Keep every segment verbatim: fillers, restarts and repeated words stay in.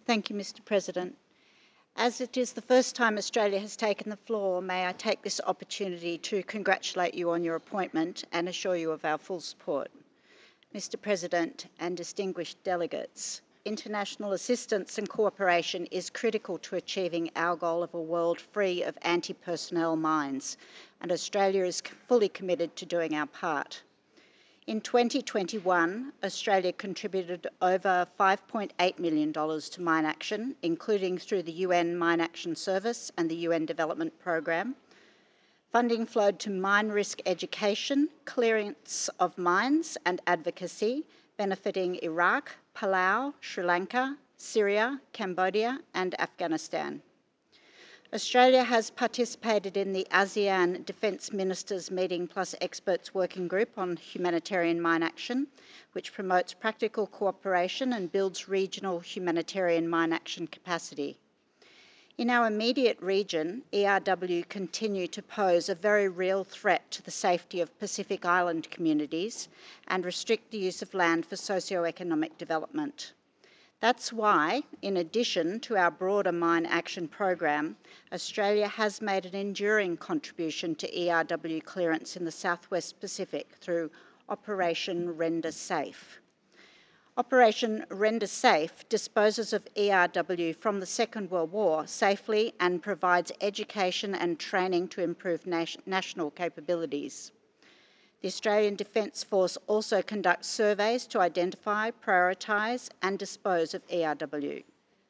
Thank you, Mister President. As it is the first time Australia has taken the floor, may I take this opportunity to congratulate you on your appointment and assure you of our full support. Mister President and distinguished delegates, international assistance and cooperation is critical to achieving our goal of a world free of anti-personnel mines, and Australia is fully committed to doing our part. In twenty twenty-one, Australia contributed over five point eight million dollars to mine action, including through the U N Mine Action Service and the U N Development Programme. Funding flowed to mine risk education, clearance of mines and advocacy, benefiting Iraq, Palau, Sri Lanka, Syria, Cambodia and Afghanistan. Australia has participated in the ASEAN Defence Ministers Meeting Plus Experts Working Group on Humanitarian Mine Action, which promotes practical cooperation and builds regional humanitarian mine action capacity. In our immediate region, E R W continue to pose a very real threat to the safety of Pacific Island communities and restrict the use of land for socio-economic development. That's why, in addition to our broader mine action program, Australia has made an enduring contribution to E R W clearance in the Southwest Pacific through Operation Render Safe. Operation Render Safe disposes of E R W from the Second World War safely and provides education and training to improve nation- national capabilities. The Australian Defence Force also conducts surveys to identify, prioritise and dispose of E R W.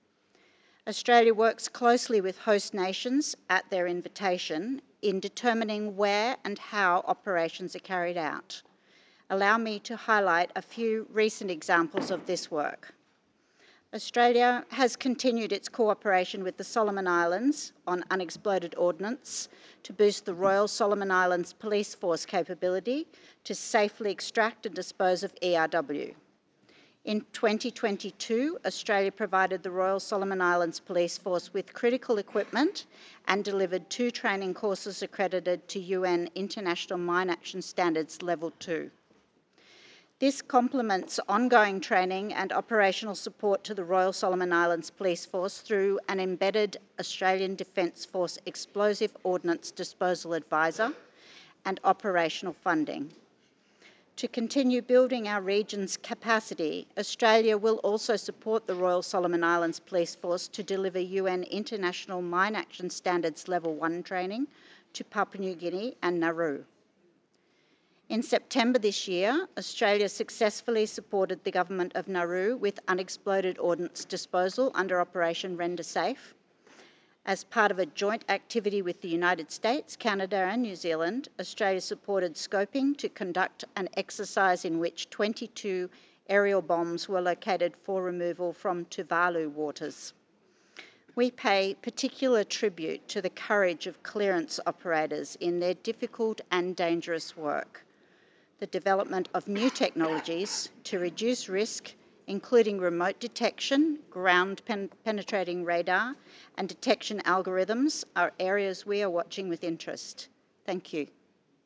Australia works closely with host nations at their invitation in determining where and how operations are carried out. Allow me to highlight a few recent examples of this work. Australia has continued its cooperation with the Solomon Islands on unexploded ordnance to boost the Royal Solomon Islands Police Force capability to safely extract and dispose of E R W. In twenty twenty-two, Australia provided the Royal Solomon Islands Police Force with critical equipment and delivered two training courses accredited to U N International Mine Action Standards Level two. This complements ongoing training and operational support to the Royal Solomon Islands Police Force through an embedded Australian Defence Force Explosive Ordnance Disposal Advisor and operational funding. To continue building our region's capacity, Australia will also support the Royal Solomon Islands Police Force to deliver U N International Mine Action Standards Level one training to Papua New Guinea and Nauru. In September this year, Australia successfully supported the Government of Nauru with unexploded ordnance disposal under Operation Render Safe. As part of a joint activity with the United States, Canada and New Zealand, Australia supported scoping to conduct an exercise in which twenty-two aerial bombs were located for removal from Tuvalu waters. We pay particular tribute to the courage of clearance operators in their difficult and dangerous work. The development of new technologies to reduce risk, including remote detection, ground pen- penetrating radar, and detection algorithms, are areas we are watching with interest. Thank you.